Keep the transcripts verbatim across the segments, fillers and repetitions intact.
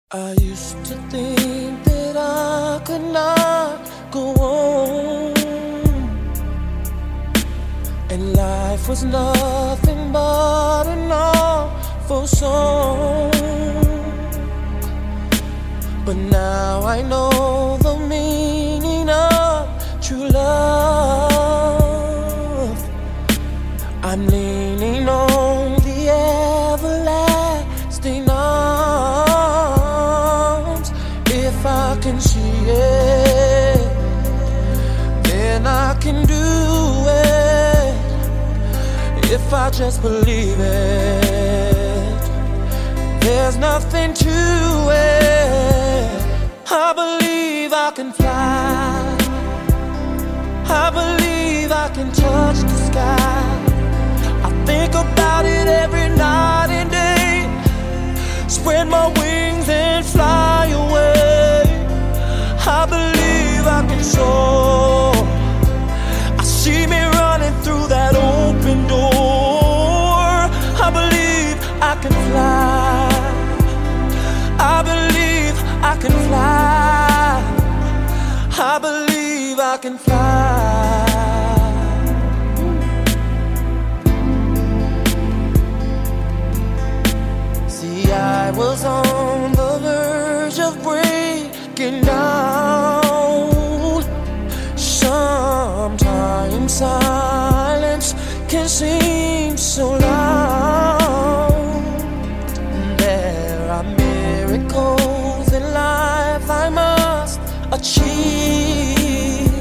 I used to think that I could not go on, and life was nothing but an awful song. But now I know the meaning of true love. I'm leaning on the everlasting arms. If I can see it, then I can do it. If I just believe it, there's nothing to it. I believe I can fly. I believe I can touch the sky. I think about it every night and day. Spread my wings and fly away. I believe I can soar. I see me running through that open door. I believe I can fly. I believe I can fly. I believe I can fly. See, I was on the verge of breaking down. Sometimes silence can seem so loud. There are miracles in life I must achieve,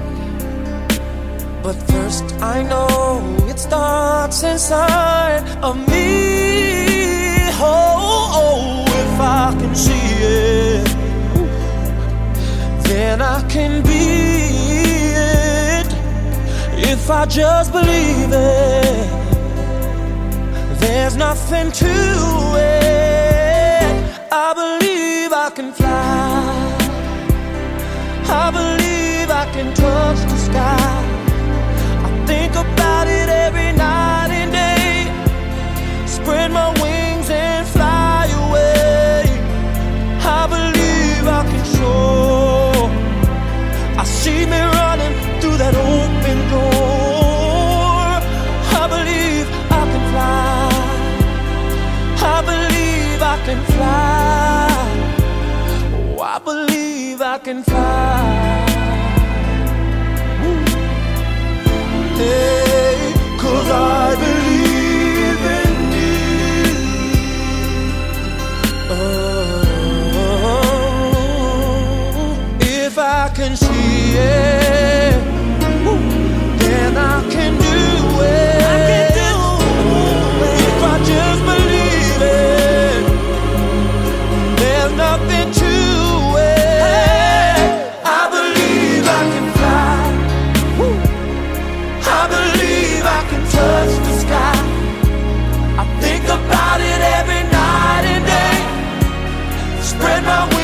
but first I know it starts inside of me. Oh, oh, if I can see it, then I can be it. If I just believe it, there's nothing to it. I believe I can fly. I believe I can touch the sky. I think about it every night and day. Spread my wings and fly away. I believe I can soar. I see me running through that open door. I believe I can fly. I believe I can fly. Oh, I believe I can fly. Hey, 'cause I believe in you. Oh, if I can see it, then I can do it. I can do it. If I just believe it, there's nothing to it. I believe I can fly. I believe I can touch the sky. I think about it every night and day. Spread my wings